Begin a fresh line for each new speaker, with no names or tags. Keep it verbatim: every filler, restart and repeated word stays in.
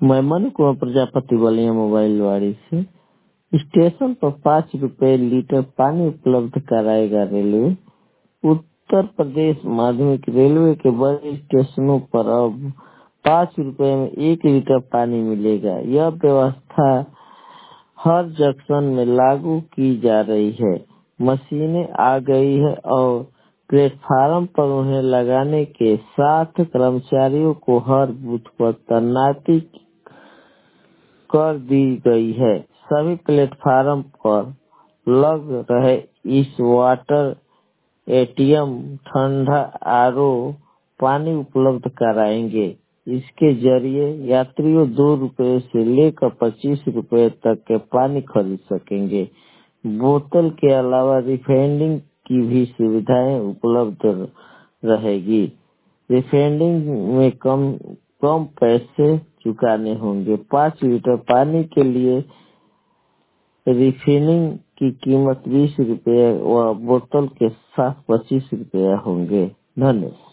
मैं मनु कुमार प्रजापति बलिया मोबाइल वाड़ी से। स्टेशन पर पाँच रुपए लीटर पानी उपलब्ध कराएगा रेलवे। उत्तर प्रदेश माध्यमिक रेलवे के बड़े स्टेशनों पर अब पाँच रुपए में एक लीटर पानी मिलेगा। यह व्यवस्था हर जंक्शन में लागू की जा रही है। मशीनें आ गई है और प्लेटफार्म पर उन्हें लगाने के साथ कर्मचारियों को हर बूथ पर तैनाती कर दी गई है। सभी प्लेटफार्म पर लग रहे इस वाटर एटीएम ठंडा आरओ पानी उपलब्ध कराएंगे। इसके जरिए यात्रियों दो रुपए से लेकर पच्चीस रुपए तक के पानी खरीद सकेंगे। बोतल के अलावा रिफिलिंग की भी सुविधाएं उपलब्ध रहेगी। रिफिलिंग में कम कम पैसे चुकाने होंगे। पाँच लीटर पानी के लिए रिफिलिंग की कीमत बीस रुपए व बोतल के साथ पच्चीस रुपया होंगे। धन्यवाद।